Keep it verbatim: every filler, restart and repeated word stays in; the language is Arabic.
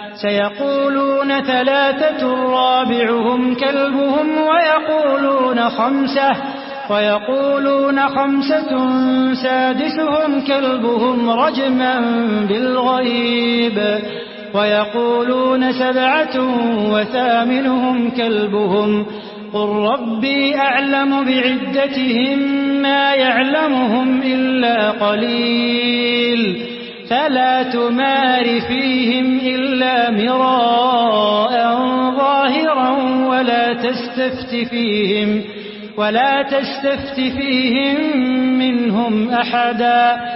سيقولون ثلاثة رابعهم كلبهم ويقولون خمسة ويقولون خمسة سادسهم كلبهم رجما بالغيب ويقولون سبعة وثامنهم كلبهم قل ربي أعلم بعدتهم ما يعلمهم إلا قليل فلا تمار فيهم إلا مراء ظاهرا ولا تستفت فيهم ولا تستفت فيهم منهم أحدا